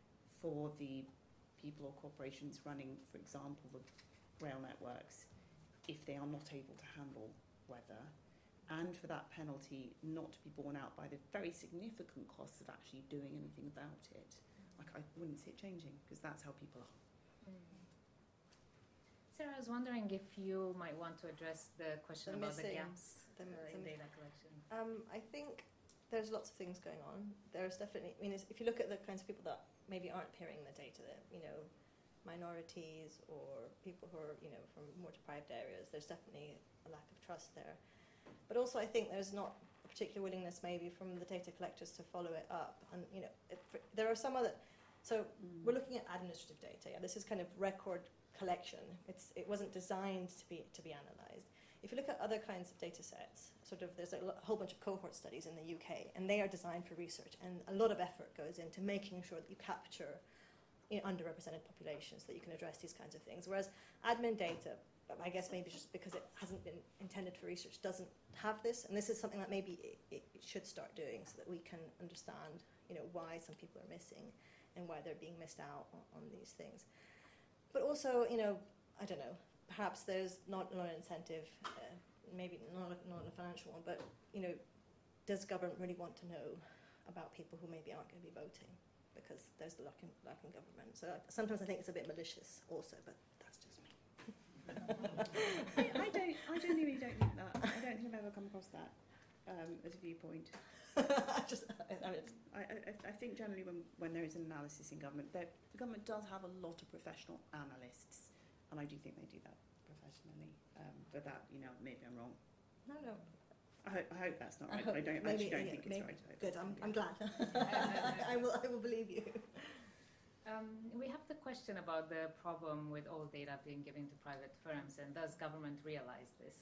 for the people or corporations running, for example, the rail networks, if they are not able to handle weather, and for that penalty not to be borne out by the very significant costs of actually doing anything about it, like, I wouldn't see it changing, because that's how people are. Mm. Sarah, I was wondering if you might want to address the question The about the missing- gaps the- uh, in the- data collection. Um, I think there's lots of things going on. There's definitely, I mean, if you look at the kinds of people that maybe aren't appearing in the data, that, you know, minorities or people who are, you know, from more deprived areas, there's definitely a lack of trust there. But also I think there's not a particular willingness maybe from the data collectors to follow it up. And, you know, it, there are some other, so Mm. we're looking at administrative data. Yeah, this is kind of record collection. It's, it wasn't designed to be, to be analysed. If you look at other kinds of data sets, sort of there's a lo- whole bunch of cohort studies in the U K, and they are designed for research, and a lot of effort goes into making sure that you capture, you know, underrepresented populations, that you can address these kinds of things. Whereas admin data, I guess maybe just because it hasn't been intended for research, doesn't have this, and this is something that maybe it, it should start doing, so that we can understand, you know, why some people are missing and why they're being missed out on, on these things. But also, you know, I don't know, perhaps there's not, not an incentive, uh, maybe not a, not a financial one, but, you know, does government really want to know about people who maybe aren't going to be voting? Because there's the lack in, lack in government. So I, sometimes I think it's a bit malicious also, but that's just me. I, I don't. I genuinely don't think that. I don't think I've ever come across that um, as a viewpoint. I just, I, I, mean, I, I, I think generally when, when there is an analysis in government, there, the government does have a lot of professional analysts, and I do think they do that professionally. Um, but that, you know, maybe I'm wrong. no, no. I hope, I hope that's not I right. hope- I don't maybe- actually don't yeah, think it's maybe- right. I hope Good, that's I'm, wrong. I'm glad. I will, I will believe you. Um, we have the question about the problem with all data being given to private firms, and does government realise this?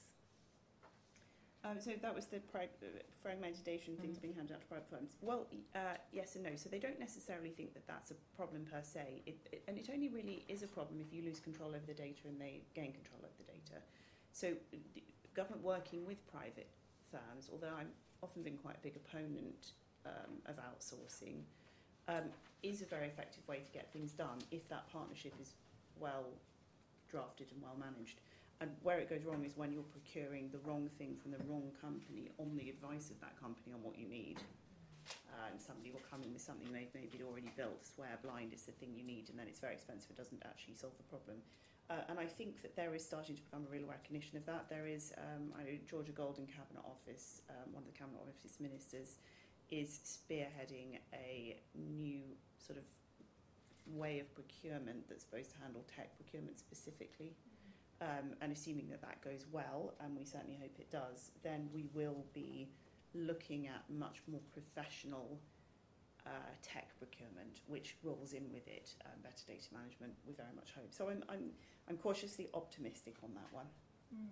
Um, so that was the pri- uh, fragmented data and things Mm. being handed out to private firms. Well, uh, yes and no. So they don't necessarily think that that's a problem per se, it, it, and it only really is a problem if you lose control over the data and they gain control over the data. So d- government working with private firms, although I've often been quite a big opponent um, of outsourcing, um, is a very effective way to get things done if that partnership is well drafted and well managed. And where it goes wrong is when you're procuring the wrong thing from the wrong company on the advice of that company on what you need. Uh, and somebody will come in with something they've maybe already built, swear blind it's the thing you need, and then it's very expensive, it doesn't actually solve the problem. Uh, and I think that there is starting to become a real recognition of that. There is, um, I know Georgia Gold in Cabinet Office, um, one of the Cabinet Office ministers, is spearheading a new sort of way of procurement that's supposed to handle tech procurement specifically. Um, and assuming that that goes well, and we certainly hope it does, then we will be looking at much more professional uh, tech procurement, which rolls in with it um, better data management, we very much hope. So I'm, I'm, I'm cautiously optimistic on that one. Mm.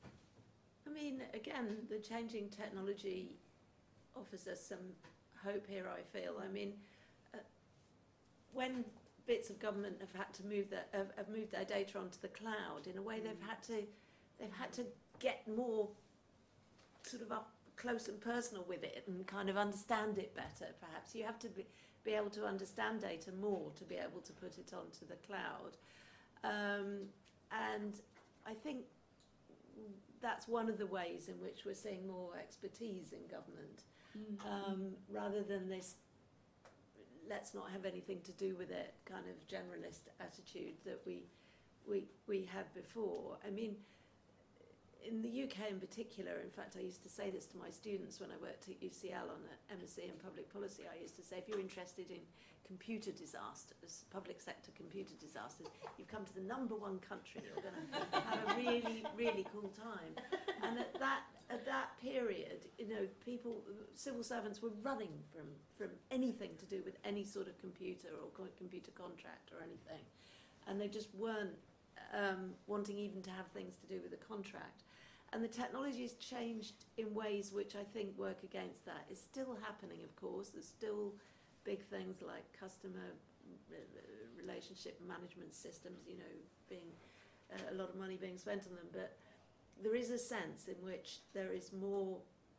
I mean, again, the changing technology offers us some hope here, I feel. I mean, uh, when bits of government have had to move their, have, have moved their data onto the cloud, in a way they've had to, they've had to get more sort of up close and personal with it and kind of understand it better, perhaps. You have to be, be able to understand data more to be able to put it onto the cloud. Um, and I think that's one of the ways in which we're seeing more expertise in government, Mm. um, rather than this let's not have anything to do with it kind of generalist attitude that we we we had before. I mean, in the U K in particular, in fact, I used to say this to my students when I worked at U C L on an M S c in public policy. I used to say, if you're interested in computer disasters, public sector computer disasters, you've come to the number one country. You're going to have a really, really cool time. And at that at that period, you know, people, civil servants were running from from anything to do with any sort of computer or co- computer contract or anything, and they just weren't um, wanting even to have things to do with the contract. And the technology has changed in ways which I think work against that. It's still happening, of course. There's still big things like customer relationship management systems, you know, being uh, a lot of money being spent on them. But there is a sense in which there is more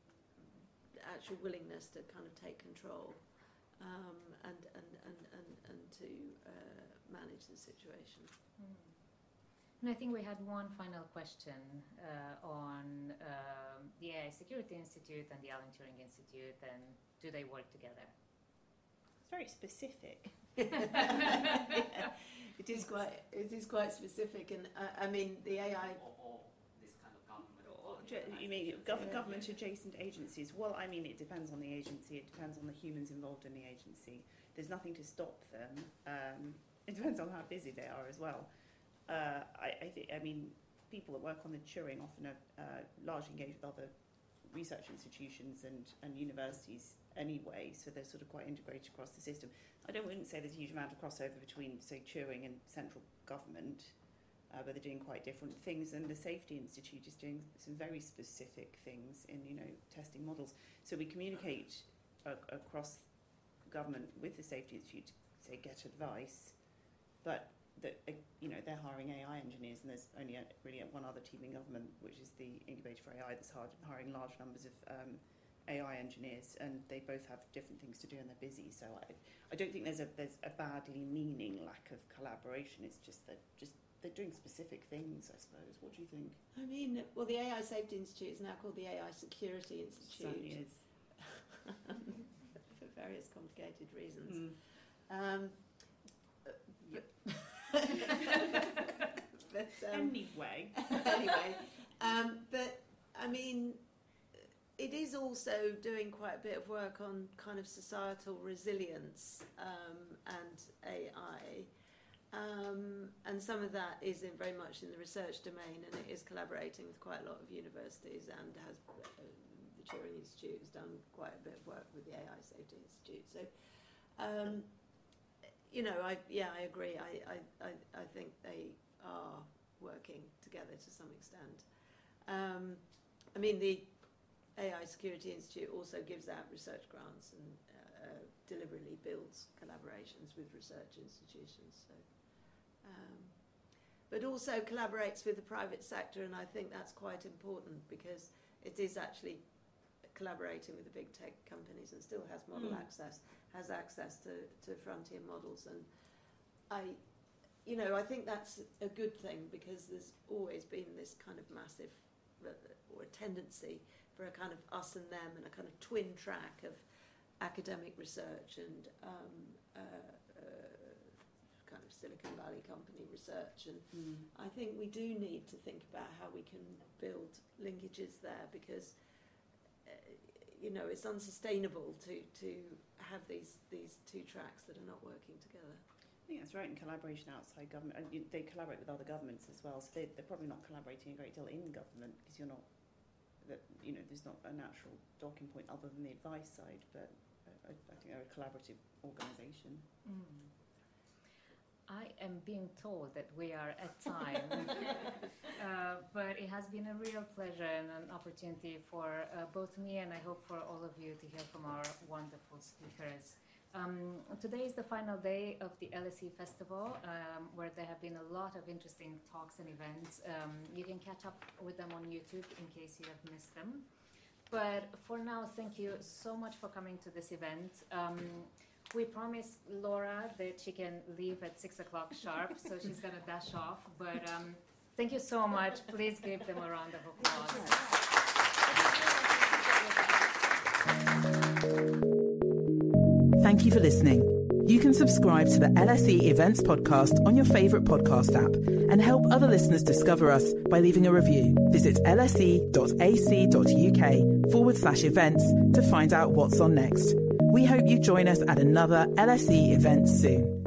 actual willingness to kind of take control um, and, and, and, and, and to uh, manage the situation. Mm. And I think we had one final question uh, on uh, the A I Security Institute and the Alan Turing Institute, and do they work together? It's very specific. yeah, it is quite. It is quite specific, and uh, I mean the A I. Or, or this kind of government. Or, you mean gov- government adjacent agencies? Well, I mean it depends on the agency. It depends on the humans involved in the agency. There's nothing to stop them. Um, it depends on how busy they are as well. Uh, I, I, th- I mean, people that work on the Turing often are uh, largely engaged with other research institutions and, and universities anyway, so they're sort of quite integrated across the system. I don't wouldn't say there's a huge amount of crossover between, say, Turing and central government, uh, but they're doing quite different things. And the Safety Institute is doing some very specific things in, you know, testing models. So we communicate uh, across government with the Safety Institute to, say, get advice, but that, uh, you know, they're hiring A I engineers, and there's only a, really one other team in government, which is the Incubator for A I, that's hard, hiring large numbers of um, A I engineers, and they both have different things to do and they're busy. So I, I don't think there's a there's a badly meaning lack of collaboration. It's just that just they're doing specific things, I suppose. What do you think? I mean, well, the A I Safety Institute is now called the A I Security Institute. It certainly is. For various complicated reasons. Mm. Um, Yep. but, um, anyway, anyway, um, but I mean, it is also doing quite a bit of work on kind of societal resilience um, and A I, um, and some of that is in very much in the research domain, and it is collaborating with quite a lot of universities, and has uh, the Turing Institute has done quite a bit of work with the A I Safety Institute. So. Um, You know, I yeah, I agree. I, I, I, I think they are working together to some extent. Um, I mean, the A I Security Institute also gives out research grants and uh, deliberately builds collaborations with research institutions. So, um, but also collaborates with the private sector, and I think that's quite important because it is actually collaborating with the big tech companies and still has model mm. access, has access to, to frontier models. And I, you know, I think that's a good thing because there's always been this kind of massive, or a tendency for a kind of us and them and a kind of twin track of academic research and um, uh, uh, kind of Silicon Valley company research. And mm. I think we do need to think about how we can build linkages there because you know, it's unsustainable to, to have these, these two tracks that are not working together. I think that's right, and collaboration outside government. And you, they collaborate with other governments as well, so they, they're probably not collaborating a great deal in government because you're not, that you know, there's not a natural docking point other than the advice side, but I, I think they're a collaborative organisation. Mm. I am being told that we are at time, uh, but it has been a real pleasure and an opportunity for uh, both me and I hope for all of you to hear from our wonderful speakers. Um, today is the final day of the L S E Festival, um, where there have been a lot of interesting talks and events. Um, you can catch up with them on YouTube in case you have missed them. But for now, thank you so much for coming to this event. Um, We promised Laura that she can leave at six o'clock sharp, so she's going to dash off. But um, thank you so much. Please give them a round of applause. Thank you for listening. You can subscribe to the L S E Events podcast on your favourite podcast app and help other listeners discover us by leaving a review. Visit lse.ac.uk forward slash events to find out what's on next. We hope you join us at another L S E event soon.